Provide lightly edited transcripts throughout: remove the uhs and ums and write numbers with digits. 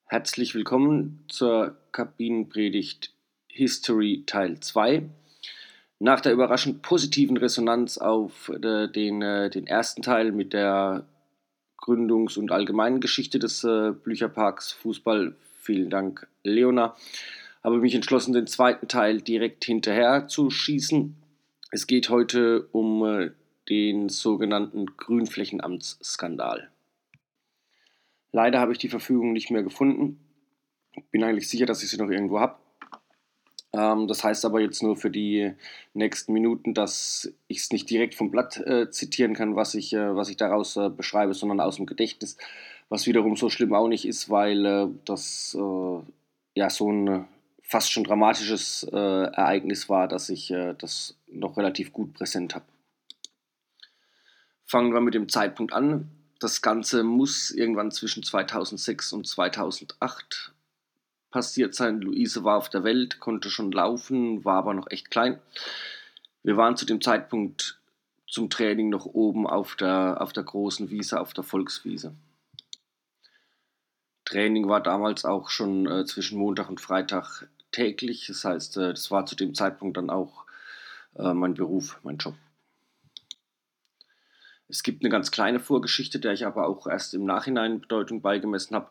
Herzlich willkommen zur Kabinenpredigt History Teil 2. Nach der überraschend positiven Resonanz auf den ersten Teil mit der Gründungs- und allgemeinen Geschichte des Blücherparks Fußball, vielen Dank Leona, habe ich mich entschlossen, den zweiten Teil direkt hinterher zu schießen. Es geht heute um den sogenannten Grünflächenamtsskandal. Leider habe ich die Verfügung nicht mehr gefunden. Ich bin eigentlich sicher, dass ich sie noch irgendwo habe. Das heißt aber jetzt nur für die nächsten Minuten, dass ich es nicht direkt vom Blatt zitieren kann, was ich daraus beschreibe, sondern aus dem Gedächtnis, was wiederum so schlimm auch nicht ist, weil das ja so ein fast schon dramatisches Ereignis war, dass ich das noch relativ gut präsent habe. Fangen wir mit dem Zeitpunkt an. Das Ganze muss irgendwann zwischen 2006 und 2008 passiert sein. Luise war auf der Welt, konnte schon laufen, war aber noch echt klein. Wir waren zu dem Zeitpunkt zum Training noch oben auf der großen Wiese, auf der Volkswiese. Training war damals auch schon zwischen Montag und Freitag täglich. Das heißt, das war zu dem Zeitpunkt dann auch mein Beruf, mein Job. Es gibt eine ganz kleine Vorgeschichte, der ich aber auch erst im Nachhinein Bedeutung beigemessen habe.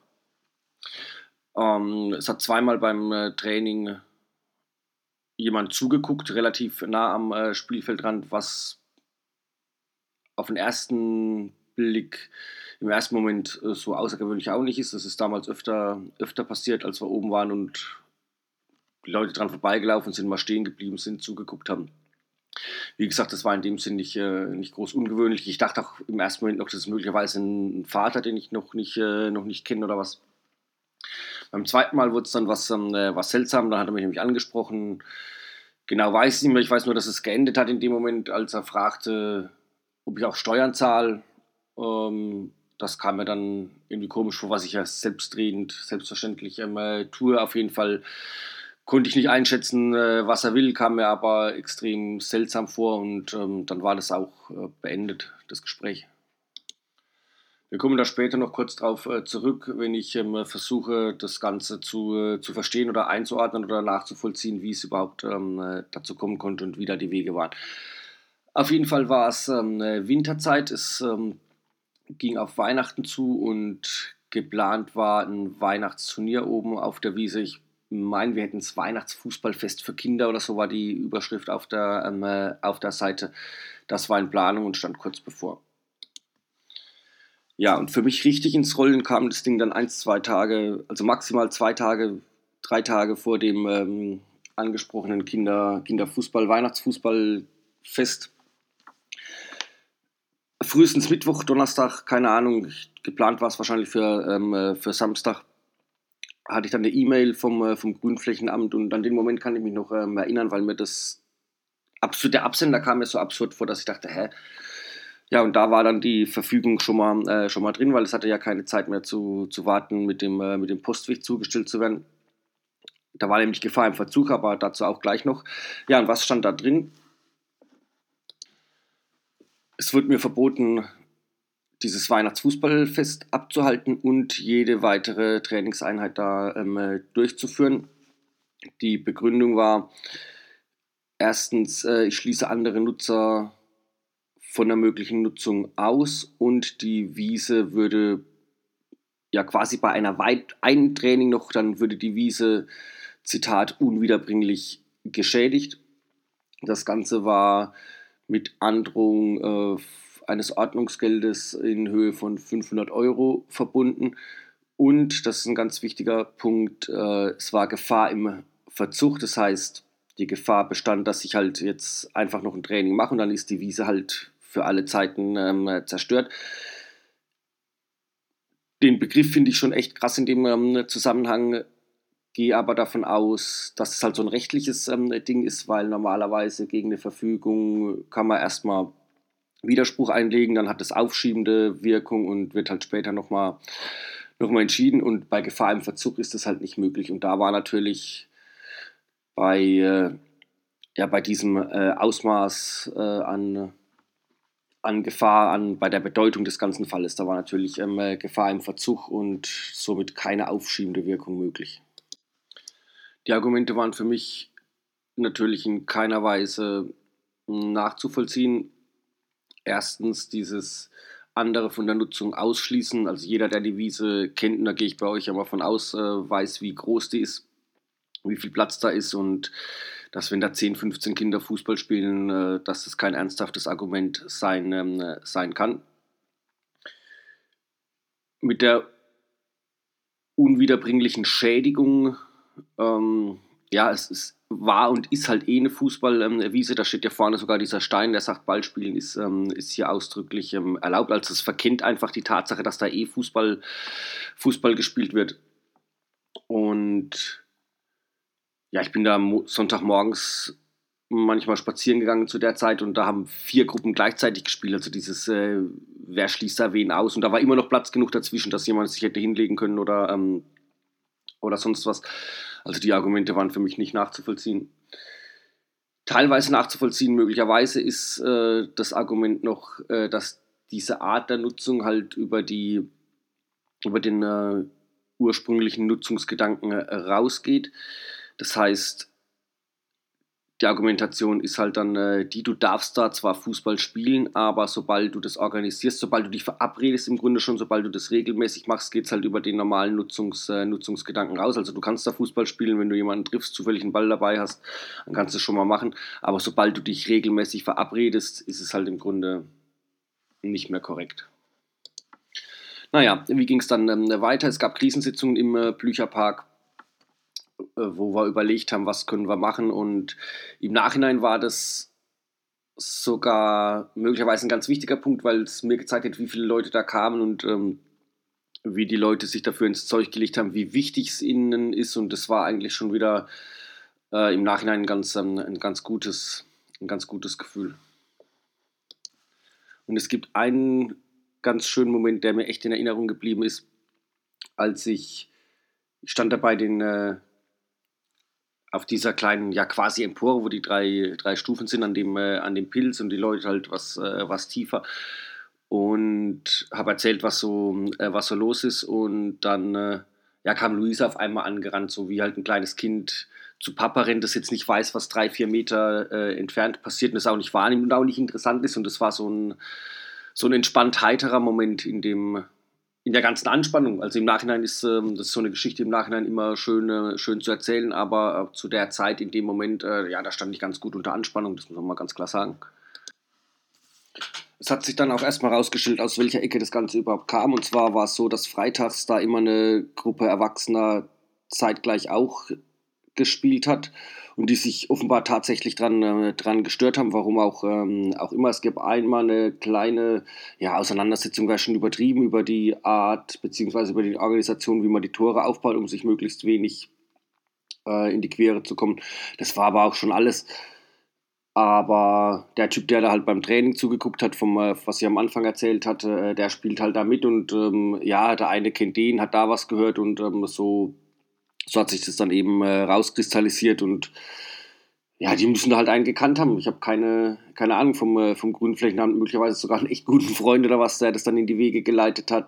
Es hat zweimal beim Training jemand zugeguckt, relativ nah am Spielfeldrand, was auf den ersten Blick im ersten Moment so außergewöhnlich auch nicht ist. Das ist damals öfter passiert, als wir oben waren und die Leute dran vorbeigelaufen sind, mal stehen geblieben sind, zugeguckt haben. Wie gesagt, das war in dem Sinn nicht groß ungewöhnlich. Ich dachte auch im ersten Moment noch, das ist möglicherweise ein Vater, den ich noch nicht kenne oder was. Beim zweiten Mal wurde es dann was seltsam. Da hat er mich nämlich angesprochen. Genau weiß ich nicht mehr. Ich weiß nur, dass es geendet hat in dem Moment, als er fragte, ob ich auch Steuern zahle. Das kam mir dann irgendwie komisch vor, was ich ja selbstverständlich tue. Auf jeden Fall konnte ich nicht einschätzen, was er will, kam mir aber extrem seltsam vor und dann war das auch beendet, das Gespräch. Wir kommen da später noch kurz drauf zurück, wenn ich versuche, das Ganze zu verstehen oder einzuordnen oder nachzuvollziehen, wie es überhaupt dazu kommen konnte und wie da die Wege waren. Auf jeden Fall war es Winterzeit, es ging auf Weihnachten zu und geplant war ein Weihnachtsturnier oben auf der Wiese. Ich meine, wir hätten das Weihnachtsfußballfest für Kinder oder so war die Überschrift auf der Seite. Das war in Planung und stand kurz bevor. Ja, und für mich richtig ins Rollen kam das Ding dann 1, 2 Tage, also maximal 2 Tage, 3 Tage vor dem angesprochenen Weihnachtsfußball-Fest. Frühestens Mittwoch, Donnerstag, keine Ahnung, geplant war es wahrscheinlich für Samstag, hatte ich dann eine E-Mail vom Grünflächenamt und an den Moment kann ich mich noch erinnern, weil mir der Absender kam mir so absurd vor, dass ich dachte, hä? Ja, und da war dann die Verfügung schon mal drin, weil es hatte ja keine Zeit mehr zu warten, mit dem Postweg zugestellt zu werden. Da war nämlich Gefahr im Verzug, aber dazu auch gleich noch. Ja, und was stand da drin? Es wird mir verboten, dieses Weihnachtsfußballfest abzuhalten und jede weitere Trainingseinheit da durchzuführen. Die Begründung war, erstens, ich schließe andere Nutzer von der möglichen Nutzung aus und die Wiese würde ja quasi bei einem Training noch, dann würde die Wiese, Zitat, unwiederbringlich geschädigt. Das Ganze war mit Androhung eines Ordnungsgeldes in Höhe von 500 Euro verbunden. Und, das ist ein ganz wichtiger Punkt, es war Gefahr im Verzug. Das heißt, die Gefahr bestand, dass ich halt jetzt einfach noch ein Training mache und dann ist die Wiese halt für alle Zeiten zerstört. Den Begriff finde ich schon echt krass in dem Zusammenhang, gehe aber davon aus, dass es halt so ein rechtliches Ding ist, weil normalerweise gegen eine Verfügung kann man erstmal Widerspruch einlegen, dann hat es aufschiebende Wirkung und wird halt später nochmal entschieden und bei Gefahr im Verzug ist das halt nicht möglich und da war natürlich bei diesem Ausmaß an Gefahr, bei der Bedeutung des ganzen Falles. Da war natürlich Gefahr im Verzug und somit keine aufschiebende Wirkung möglich. Die Argumente waren für mich natürlich in keiner Weise nachzuvollziehen. Erstens dieses andere von der Nutzung ausschließen. Also jeder, der die Wiese kennt, und da gehe ich bei euch ja mal von aus, weiß, wie groß die ist, wie viel Platz da ist und dass, wenn da 10, 15 Kinder Fußball spielen, dass das kein ernsthaftes Argument sein kann. Mit der unwiederbringlichen Schädigung, ja, war und ist halt eh eine Fußballwiese. Da steht ja vorne sogar dieser Stein, der sagt, Ballspielen ist hier ausdrücklich erlaubt. Also es verkennt einfach die Tatsache, dass da eh Fußball gespielt wird. Und ja, ich bin da Sonntagmorgens manchmal spazieren gegangen zu der Zeit und da haben 4 Gruppen gleichzeitig gespielt. Also dieses, wer schließt da wen aus? Und da war immer noch Platz genug dazwischen, dass jemand sich hätte hinlegen können oder sonst was. Also die Argumente waren für mich nicht nachzuvollziehen. Teilweise nachzuvollziehen möglicherweise ist das Argument noch, dass diese Art der Nutzung halt über den ursprünglichen Nutzungsgedanken rausgeht. Das heißt, die Argumentation ist halt dann du darfst da zwar Fußball spielen, aber sobald du das organisierst, sobald du dich verabredest im Grunde schon, sobald du das regelmäßig machst, geht es halt über den normalen Nutzungsgedanken raus. Also du kannst da Fußball spielen, wenn du jemanden triffst, zufällig einen Ball dabei hast, dann kannst du es schon mal machen. Aber sobald du dich regelmäßig verabredest, ist es halt im Grunde nicht mehr korrekt. Naja, wie ging es dann weiter? Es gab Krisensitzungen im Blücherpark, wo wir überlegt haben, was können wir machen, und im Nachhinein war das sogar möglicherweise ein ganz wichtiger Punkt, weil es mir gezeigt hat, wie viele Leute da kamen und wie die Leute sich dafür ins Zeug gelegt haben, wie wichtig es ihnen ist, und das war eigentlich schon wieder im Nachhinein ein ganz gutes Gefühl. Und es gibt einen ganz schönen Moment, der mir echt in Erinnerung geblieben ist, als ich stand da bei auf dieser kleinen, ja quasi Empore, wo die drei Stufen sind, an dem Pilz, und die Leute halt was tiefer, und habe erzählt, was so los ist, und dann ja, kam Luisa auf einmal angerannt, so wie halt ein kleines Kind zu Papa rennt, das jetzt nicht weiß, was 3, 4 Meter entfernt passiert und das auch nicht wahrnimmt und auch nicht interessant ist, und das war so ein entspannt heiterer Moment in der ganzen Anspannung. Also im Nachhinein ist das ist so eine Geschichte im Nachhinein immer schön zu erzählen, aber zu der Zeit, in dem Moment, ja, da stand ich ganz gut unter Anspannung, das muss man mal ganz klar sagen. Es hat sich dann auch erstmal rausgestellt, aus welcher Ecke das Ganze überhaupt kam. Und zwar war es so, dass freitags da immer eine Gruppe Erwachsener zeitgleich auch gespielt hat und die sich offenbar tatsächlich dran gestört haben, warum auch immer. Es gab einmal eine kleine, ja, Auseinandersetzung, wäre schon übertrieben, über die Art bzw. über die Organisation, wie man die Tore aufbaut, um sich möglichst wenig in die Quere zu kommen. Das war aber auch schon alles. Aber der Typ, der da halt beim Training zugeguckt hat, was ich am Anfang erzählt hatte, der spielt halt da mit, und ja, der eine kennt den, hat da was gehört, und so hat sich das dann eben rauskristallisiert, und ja, die müssen da halt einen gekannt haben. Ich habe keine Ahnung vom Grünflächenamt, möglicherweise sogar einen echt guten Freund oder was, der das dann in die Wege geleitet hat.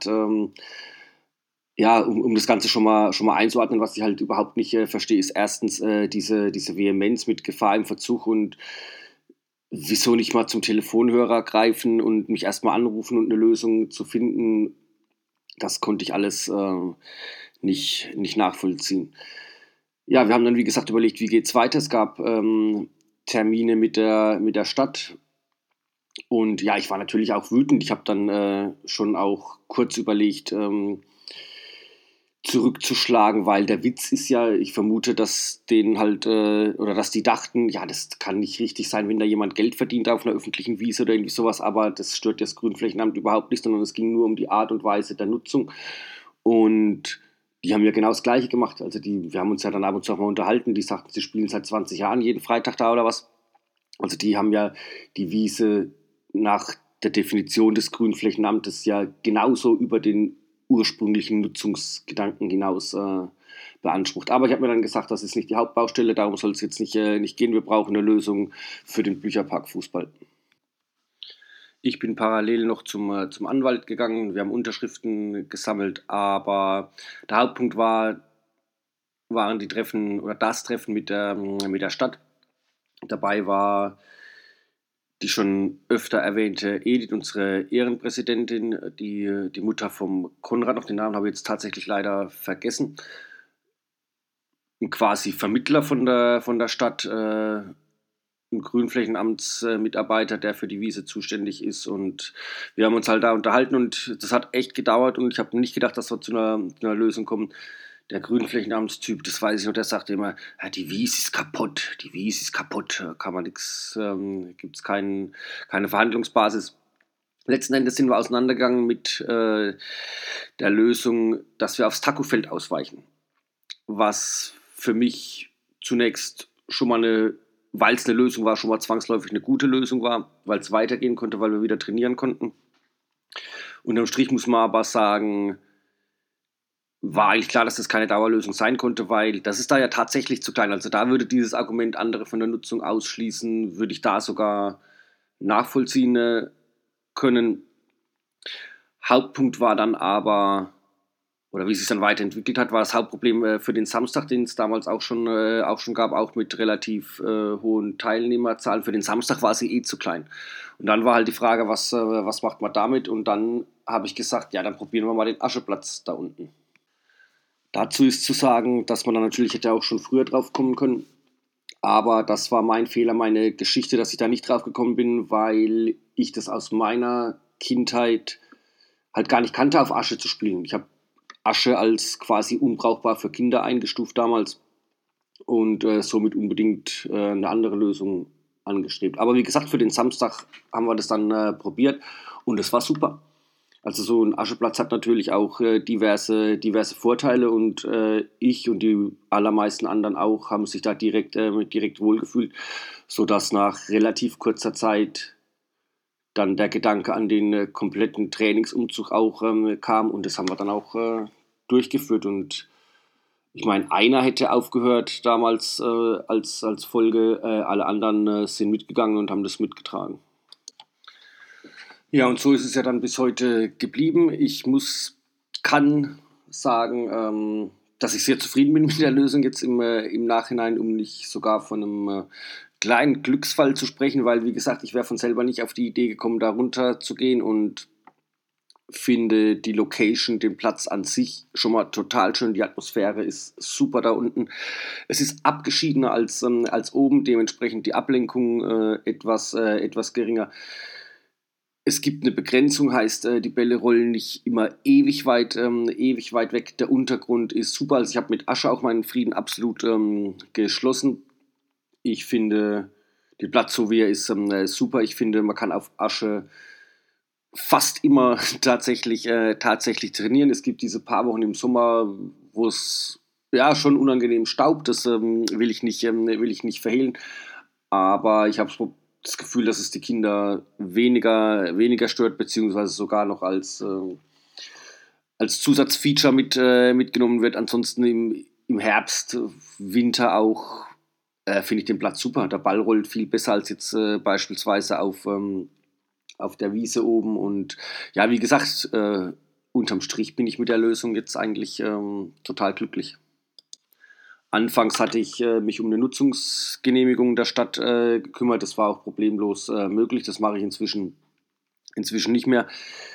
Ja, um das Ganze schon mal einzuordnen, was ich halt überhaupt nicht verstehe, ist erstens diese Vehemenz mit Gefahr im Verzug, und wieso nicht mal zum Telefonhörer greifen und mich erstmal anrufen und eine Lösung zu finden. Das konnte ich alles nicht nachvollziehen. Ja, wir haben dann, wie gesagt, überlegt, wie geht's weiter. Es gab Termine mit der Stadt, und ja, ich war natürlich auch wütend. Ich habe dann schon auch kurz überlegt, zurückzuschlagen, weil der Witz ist ja, ich vermute, dass denen halt, oder dass die dachten, ja, das kann nicht richtig sein, wenn da jemand Geld verdient auf einer öffentlichen Wiese oder irgendwie sowas, aber das stört das Grünflächenamt überhaupt nicht, sondern es ging nur um die Art und Weise der Nutzung, und die haben ja genau das Gleiche gemacht. Also wir haben uns ja dann ab und zu auch mal unterhalten, die sagten, sie spielen seit 20 Jahren jeden Freitag da oder was. Also die haben ja die Wiese nach der Definition des Grünflächenamtes ja genauso über den ursprünglichen Nutzungsgedanken hinaus beansprucht. Aber ich habe mir dann gesagt, das ist nicht die Hauptbaustelle, darum soll es jetzt nicht gehen. Wir brauchen eine Lösung für den Bücherpark Fußball. Ich bin parallel noch zum Anwalt gegangen. Wir haben Unterschriften gesammelt, aber der Hauptpunkt waren die Treffen oder das Treffen mit der Stadt. Dabei war die schon öfter erwähnte Edith, unsere Ehrenpräsidentin, die Mutter vom Konrad, noch den Namen habe ich jetzt tatsächlich leider vergessen, ein quasi Vermittler von der Stadt, ein Grünflächenamtsmitarbeiter, der für die Wiese zuständig ist. Und wir haben uns halt da unterhalten und das hat echt gedauert und ich habe nicht gedacht, dass wir zu einer Lösung kommen. Der Grünflächenamtstyp, das weiß ich noch, der sagte immer, ja, die Wiese ist kaputt, die Wiese ist kaputt, kann man nichts, gibt es keine Verhandlungsbasis. Letzten Endes sind wir auseinandergegangen mit der Lösung, dass wir aufs Tacofeld ausweichen. Was für mich zunächst schon mal weil es eine Lösung war, schon mal zwangsläufig eine gute Lösung war, weil es weitergehen konnte, weil wir wieder trainieren konnten. Unterm Strich muss man aber sagen, war eigentlich klar, dass das keine Dauerlösung sein konnte, weil das ist da ja tatsächlich zu klein. Also da würde dieses Argument, andere von der Nutzung ausschließen, würde ich da sogar nachvollziehen können. Hauptpunkt war dann aber, oder wie es sich dann weiterentwickelt hat, war das Hauptproblem für den Samstag, den es damals auch schon gab, auch mit relativ hohen Teilnehmerzahlen. Für den Samstag war sie zu klein. Und dann war halt die Frage, was macht man damit? Und dann habe ich gesagt, ja, dann probieren wir mal den Ascheplatz da unten. Dazu ist zu sagen, dass man da natürlich hätte auch schon früher drauf kommen können. Aber das war mein Fehler, meine Geschichte, dass ich da nicht drauf gekommen bin, weil ich das aus meiner Kindheit halt gar nicht kannte, auf Asche zu spielen. Ich habe Asche als quasi unbrauchbar für Kinder eingestuft damals und somit unbedingt eine andere Lösung angestrebt. Aber wie gesagt, für den Samstag haben wir das dann probiert und es war super. Also so ein Ascheplatz hat natürlich auch diverse Vorteile und ich und die allermeisten anderen auch haben sich da direkt wohlgefühlt, sodass nach relativ kurzer Zeit dann der Gedanke an den kompletten Trainingsumzug auch kam und das haben wir dann auch durchgeführt. Und ich meine, einer hätte aufgehört damals als Folge, alle anderen sind mitgegangen und haben das mitgetragen. Ja, und so ist es ja dann bis heute geblieben. Kann sagen, dass ich sehr zufrieden bin mit der Lösung jetzt im Nachhinein, um nicht sogar von einem kleinen Glücksfall zu sprechen, weil, wie gesagt, ich wäre von selber nicht auf die Idee gekommen, da runter zu gehen und finde die Location, den Platz an sich schon mal total schön. Die Atmosphäre ist super da unten. Es ist abgeschiedener als oben, dementsprechend die Ablenkung etwas geringer. Es gibt eine Begrenzung, heißt, die Bälle rollen nicht immer ewig weit weg. Der Untergrund ist super. Also ich habe mit Asche auch meinen Frieden absolut geschlossen. Ich finde den Platz, so wie er ist, super. Ich finde, man kann auf Asche fast immer tatsächlich trainieren. Es gibt diese paar Wochen im Sommer, wo es ja schon unangenehm staubt. Das will ich nicht verhehlen. Aber ich habe das Gefühl, dass es die Kinder weniger stört, beziehungsweise sogar noch als Zusatzfeature mitgenommen wird. Ansonsten im Herbst, Winter auch, finde ich den Platz super. Der Ball rollt viel besser als jetzt beispielsweise auf der Wiese oben. Und ja, wie gesagt, unterm Strich bin ich mit der Lösung jetzt eigentlich total glücklich. Anfangs hatte ich mich um eine Nutzungsgenehmigung der Stadt gekümmert. Das war auch problemlos möglich. Das mache ich inzwischen nicht mehr.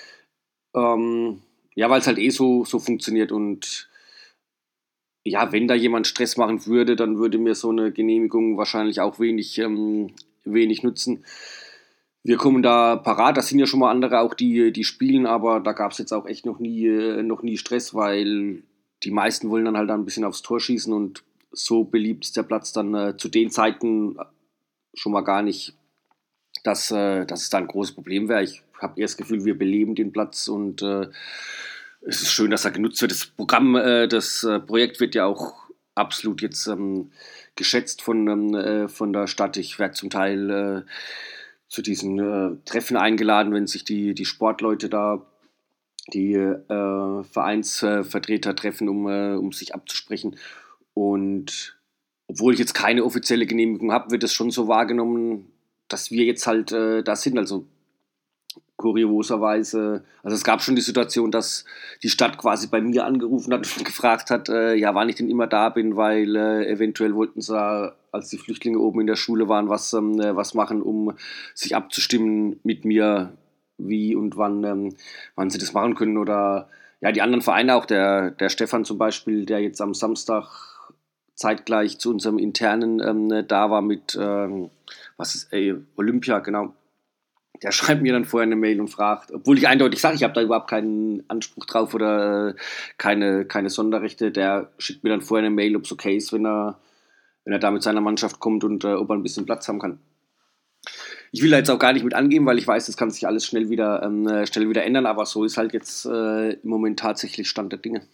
Ja, weil es halt so funktioniert. Und ja, wenn da jemand Stress machen würde, dann würde mir so eine Genehmigung wahrscheinlich auch wenig nutzen. Wir kommen da parat. Das sind ja schon mal andere auch, die spielen, aber da gab es jetzt auch echt noch nie Stress, weil die meisten wollen dann halt ein bisschen aufs Tor schießen und so beliebt ist der Platz dann zu den Zeiten schon mal gar nicht, dass es da ein großes Problem wäre. Ich habe eher das Gefühl, wir beleben den Platz und es ist schön, dass er genutzt wird. Das Projekt wird ja auch absolut jetzt geschätzt von der Stadt. Ich werde zum Teil zu diesen Treffen eingeladen, wenn sich die Sportleute da, die Vereinsvertreter treffen, um sich abzusprechen. Und obwohl ich jetzt keine offizielle Genehmigung habe, wird es schon so wahrgenommen, dass wir jetzt halt da sind. Also kurioserweise, also es gab schon die Situation, dass die Stadt quasi bei mir angerufen hat und gefragt hat, ja, wann ich denn immer da bin, weil eventuell wollten sie da, als die Flüchtlinge oben in der Schule waren, was machen, um sich abzustimmen mit mir, wie und wann sie das machen können. Oder ja, die anderen Vereine auch, der Stefan zum Beispiel, der jetzt am Samstag zeitgleich zu unserem internen da war mit, Olympia, genau. Der schreibt mir dann vorher eine Mail und fragt, obwohl ich eindeutig sage, ich habe da überhaupt keinen Anspruch drauf oder keine Sonderrechte, der schickt mir dann vorher eine Mail, ob es okay ist, wenn er da mit seiner Mannschaft kommt und ob er ein bisschen Platz haben kann. Ich will da jetzt auch gar nicht mit angeben, weil ich weiß, das kann sich alles schnell wieder ändern, aber so ist halt jetzt im Moment tatsächlich Stand der Dinge.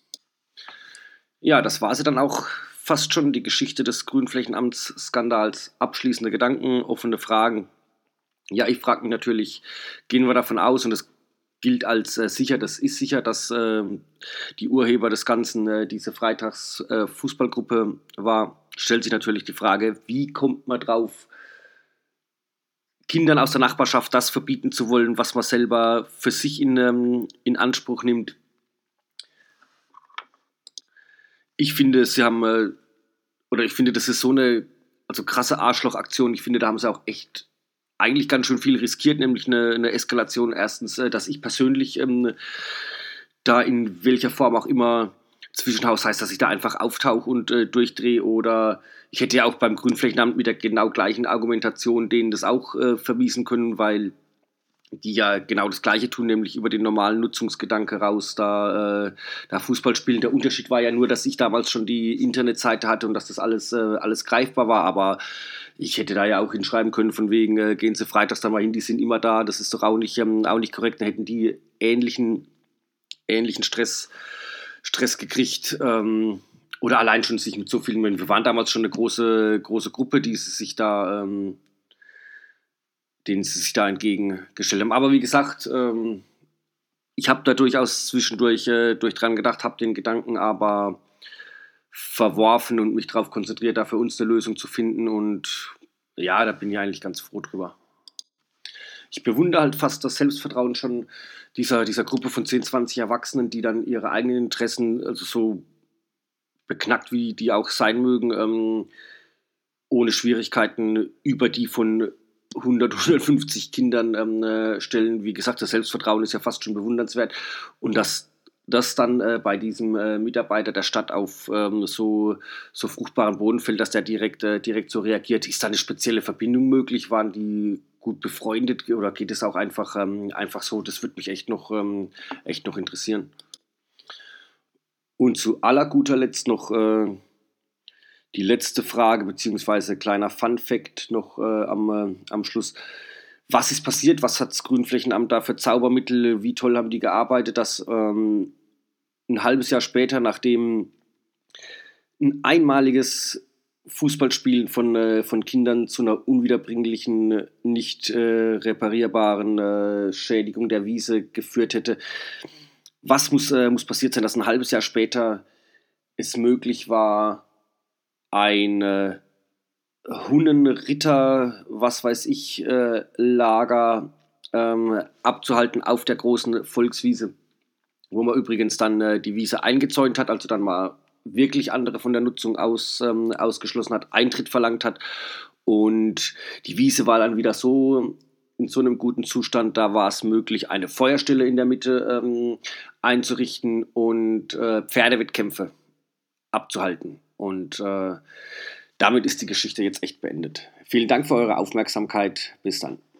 Ja, das war sie dann auch fast schon, die Geschichte des Grünflächenamtsskandals. Abschließende Gedanken, offene Fragen. Ja, ich frage mich natürlich, gehen wir davon aus, und das gilt als sicher, das ist sicher, dass die Urheber des Ganzen diese Freitags-Fußballgruppe war, stellt sich natürlich die Frage, wie kommt man drauf, Kindern aus der Nachbarschaft das verbieten zu wollen, was man selber für sich in Anspruch nimmt. Ich finde, ich finde, das ist so eine krasse Arschlochaktion. Ich finde, da haben sie auch echt eigentlich ganz schön viel riskiert, nämlich eine Eskalation. Erstens, dass ich persönlich da in welcher Form auch immer Zwischenhaus heißt, dass ich da einfach auftauche und durchdrehe, oder ich hätte ja auch beim Grünflächenamt mit der genau gleichen Argumentation denen das auch vermiesen können, weil die ja genau das Gleiche tun, nämlich über den normalen Nutzungsgedanke raus, da Fußball spielen. Der Unterschied war ja nur, dass ich damals schon die Internetseite hatte und dass das alles greifbar war, aber ich hätte da ja auch hinschreiben können, von wegen, gehen Sie freitags da mal hin, die sind immer da, das ist doch auch nicht korrekt, dann hätten die ähnlichen Stress gekriegt, oder allein schon sich mit so vielen, wir waren damals schon eine große Gruppe, denen sie sich da entgegengestellt haben. Aber wie gesagt, ich habe da durchaus zwischendurch dran gedacht, habe den Gedanken aber verworfen und mich darauf konzentriert, da für uns eine Lösung zu finden, und ja, da bin ich eigentlich ganz froh drüber. Ich bewundere halt fast das Selbstvertrauen schon dieser Gruppe von 10, 20 Erwachsenen, die dann ihre eigenen Interessen, also so beknackt wie die auch sein mögen, ohne Schwierigkeiten über die von 150 Kindern stellen. Wie gesagt, das Selbstvertrauen ist ja fast schon bewundernswert. Und dass das dann bei diesem Mitarbeiter der Stadt auf so fruchtbaren Boden fällt, dass der direkt so reagiert. Ist da eine spezielle Verbindung möglich? Waren die gut befreundet oder geht es auch einfach so? Das würde mich echt noch interessieren. Und zu aller guter Letzt noch die letzte Frage, beziehungsweise kleiner Fun-Fact noch am Schluss. Was ist passiert? Was hat das Grünflächenamt da für Zaubermittel? Wie toll haben die gearbeitet, dass ein halbes Jahr später, nachdem ein einmaliges Fußballspielen von Kindern zu einer unwiederbringlichen, nicht reparierbaren Schädigung der Wiese geführt hätte. Was muss passiert sein, dass ein halbes Jahr später es möglich war, ein Hunnenritter, was weiß ich, Lager abzuhalten auf der großen Volkswiese, wo man übrigens dann die Wiese eingezäunt hat, also dann mal wirklich andere von der Nutzung ausgeschlossen hat, Eintritt verlangt hat, und die Wiese war dann wieder so in so einem guten Zustand, da war es möglich, eine Feuerstelle in der Mitte einzurichten und Pferdewettkämpfe abzuhalten. Und damit ist die Geschichte jetzt echt beendet. Vielen Dank für eure Aufmerksamkeit. Bis dann.